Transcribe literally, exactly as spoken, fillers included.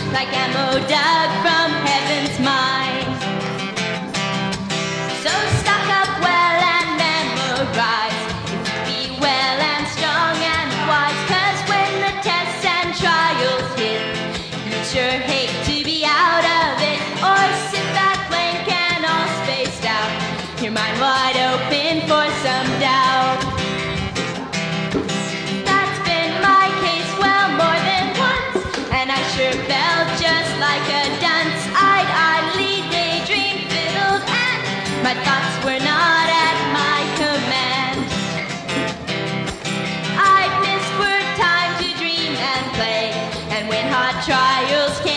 like ammo dug from heaven's mine. So stock up well and memorize, be well and strong and wise, 'cause when the tests and trials hit, you'd sure hate to be out of it, or sit back blank and all spaced out, your mind wide open for some doubt. That's been my case, well, more than once, and I sure felt just like a dunce. I'd idly daydream, fiddled, and my thoughts were not at my command. I'd missed work time to dream and play, and when hard trials came